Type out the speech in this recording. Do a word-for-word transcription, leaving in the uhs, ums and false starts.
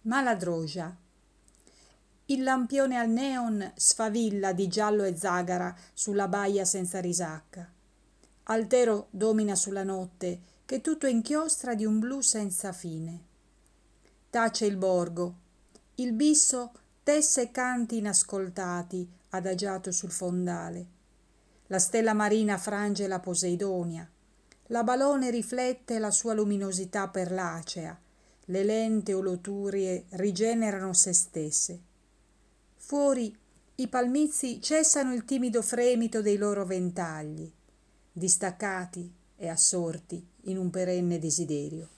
Maladroja. Il lampione al neon sfavilla di giallo e zagara sulla baia senza risacca. Altero domina sulla notte che tutto inchiostra di un blu senza fine. Tace il borgo. Il bisso tesse canti inascoltati adagiato sul fondale. La stella marina frange la Poseidonia. La balone riflette la sua luminosità perlacea. Le lente oloturie rigenerano se stesse. Fuori i palmizi cessano il timido fremito dei loro ventagli, distaccati e assorti in un perenne desiderio.